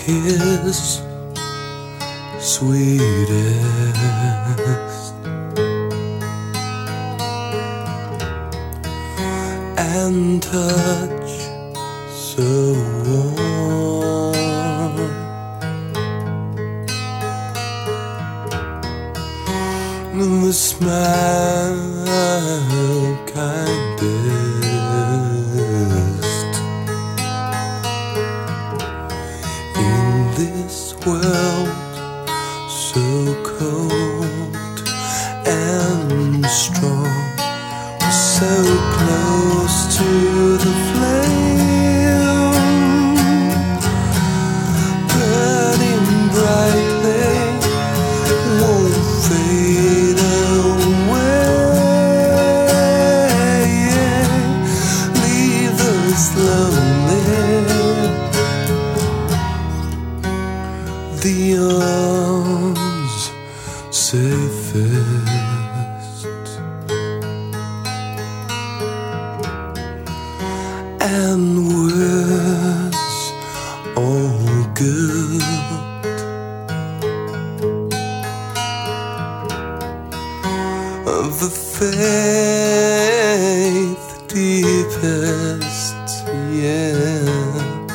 kiss, sweetest, and touch so warm. And the smile kindest in this world so cold and strong. We're so close to the flame, burning brightly, won't fade away. Leave us lonely. The arms safest, and words all good. Of the faith deepest, yeah.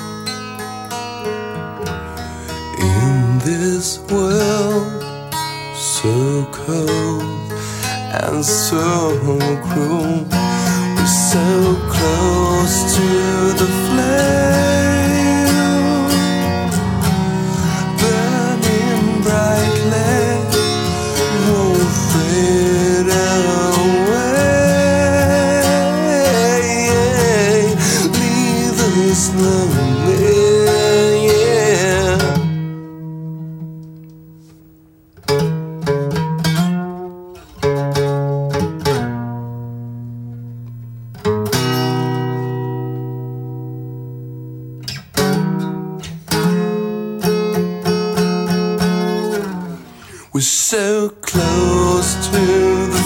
In this world so cold and so cruel, we're so close to the flame, burning brightly, won't fade away. Leave us lonely, yeah. We're so close to the